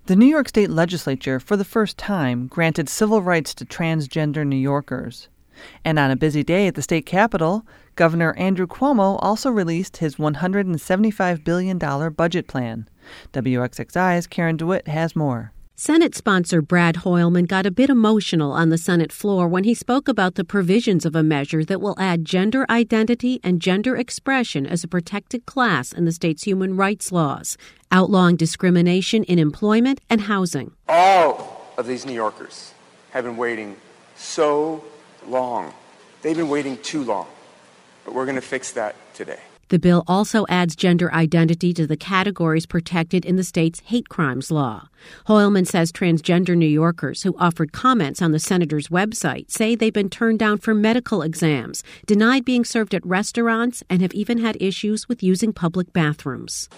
The New York State Legislature, for the first time, granted civil rights to transgender New Yorkers. And on a busy day at the state capitol, Governor Andrew Cuomo also released his $175 billion budget plan. WXXI's Karen DeWitt has more. Senate sponsor Brad Hoylman got a bit emotional on the Senate floor when he spoke about the provisions of a measure that will add gender identity and gender expression as a protected class in the state's human rights laws, outlawing discrimination in employment and housing. All of these New Yorkers have been waiting so long. They've been waiting too long. But we're going to fix that today. The bill also adds gender identity to the categories protected in the state's hate crimes law. Hoylman says transgender New Yorkers who offered comments on the senator's website say they've been turned down for medical exams, denied being served at restaurants, and have even had issues with using public bathrooms.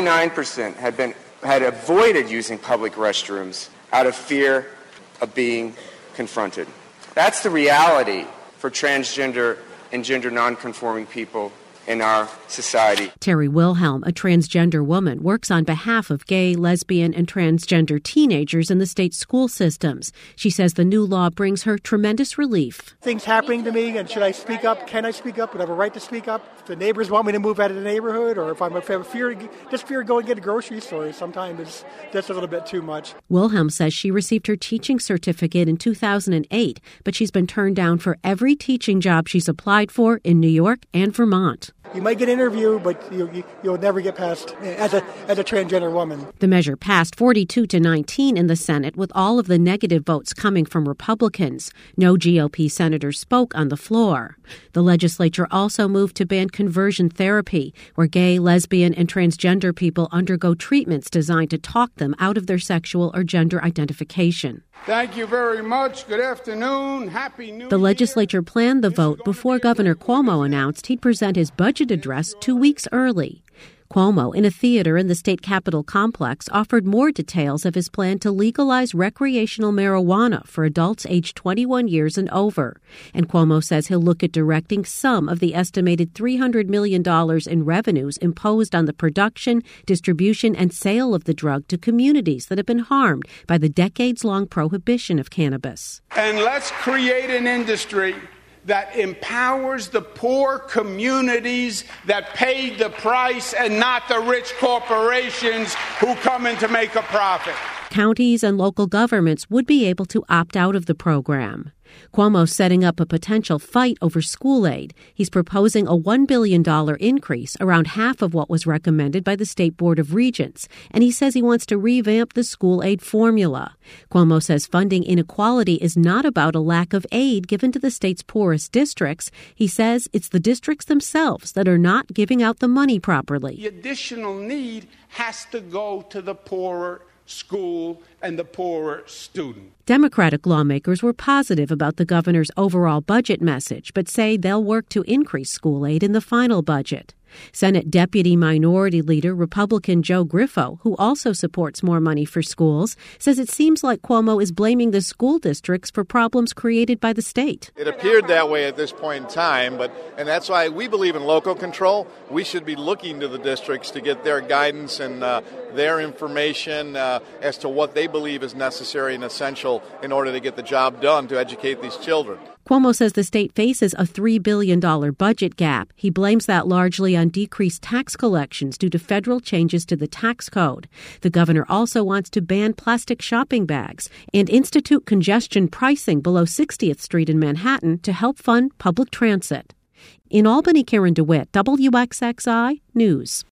59% had avoided using public restrooms out of fear of being confronted. That's the reality for transgender and gender nonconforming people in our society. Terry Wilhelm, a transgender woman, works on behalf of gay, lesbian, and transgender teenagers in the state school systems. She says the new law brings her tremendous relief. Things happening to me, and should I speak up? Can I speak up? Would I have a right to speak up? If the neighbors want me to move out of the neighborhood, or if I have fear of going to get a grocery store, sometimes it's just a little bit too much. Wilhelm says she received her teaching certificate in 2008, but she's been turned down for every teaching job she's applied for in New York and Vermont. You might get an interview, but you'll never get past as a transgender woman. The measure passed 42-19 in the Senate, with all of the negative votes coming from Republicans. No GOP senators spoke on the floor. The legislature also moved to ban conversion therapy, where gay, lesbian, and transgender people undergo treatments designed to talk them out of their sexual or gender identification. Thank you very much. Good afternoon. Happy New Year. The legislature planned the vote before Governor Cuomo announced he'd present his budget address 2 weeks early. Cuomo, in a theater in the state capitol complex, offered more details of his plan to legalize recreational marijuana for adults aged 21 years and over. And Cuomo says he'll look at directing some of the estimated $300 million in revenues imposed on the production, distribution, and sale of the drug to communities that have been harmed by the decades-long prohibition of cannabis. And let's create an industry that empowers the poor communities that paid the price and not the rich corporations who come in to make a profit. Counties and local governments would be able to opt out of the program. Cuomo's setting up a potential fight over school aid. He's proposing a $1 billion increase, around half of what was recommended by the State Board of Regents, and he says he wants to revamp the school aid formula. Cuomo says funding inequality is not about a lack of aid given to the state's poorest districts. He says it's the districts themselves that are not giving out the money properly. The additional need has to go to the poorer school and the poorer student. Democratic lawmakers were positive about the governor's overall budget message, but say they'll work to increase school aid in the final budget. Senate Deputy Minority Leader Republican Joe Griffo, who also supports more money for schools, says it seems like Cuomo is blaming the school districts for problems created by the state. It appeared that way at this point in time, and that's why we believe in local control. We should be looking to the districts to get their guidance and their information as to what they believe is necessary and essential in order to get the job done to educate these children. Cuomo says the state faces a $3 billion budget gap. He blames that largely on decreased tax collections due to federal changes to the tax code. The governor also wants to ban plastic shopping bags and institute congestion pricing below 60th Street in Manhattan to help fund public transit. In Albany, Karen DeWitt, WXXI News.